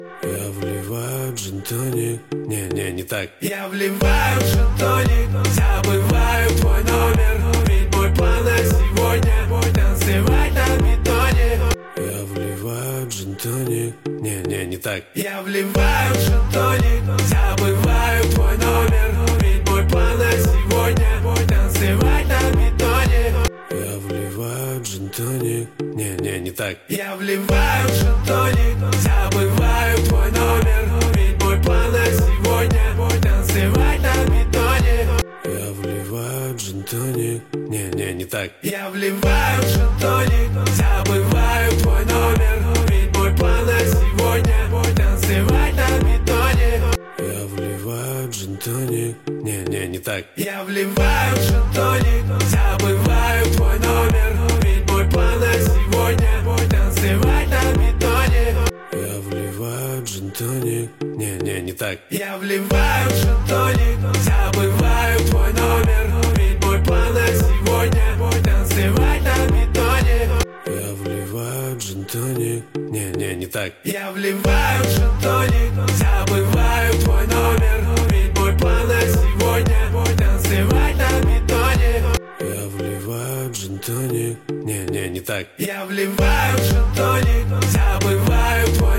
Я вливаю джин-тоник. Не так. Я вливаю джин-тоник, забываю твой номер. Ведь мой план на сегодня танцевать на бетоне. Я вливаю джин-тоник. Не так. Я вливаю джин-тоник, забываю твой номер. Ведь мой план на сегодня танцевать на бетоне. Я вливаю джин-тоник. Не так. Я вливаю джин-тоник, забываю твой номер. Ведь мой план на сегодня танцевать на бетоне. Я вливаю джин-тоник. Не так. Я вливаю джин-тоник, забываю твой номер. Ведь мой план на сегодня танцевать на бетоне. Я вливаю джин-тоник. Не так. Я вливаю джин-тоник, забываю твой номер. Ведь мой план на сегодня танцевать на бетоне. Я вливаю джин-тоник. Не так. Я вливаю джин-тоник, забываю твой номер. Ведь мой план на сегодня танцевать на бетоне. Я вливаю джин-тоник. Не так. Я вливаю джин-тоник, забываю твой номер. Ведь мой план на сегодня танцевать на бетоне. Я вливаю джин-тоник. Не так. Я вливаю джин-тоник, забываю твой